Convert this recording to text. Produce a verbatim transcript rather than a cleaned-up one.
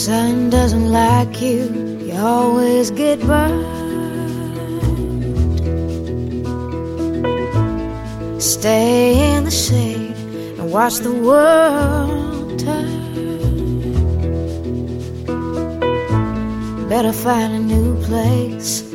sun doesn't like you, you always get burned. Stay in the shade and watch the world turn. Better find a new place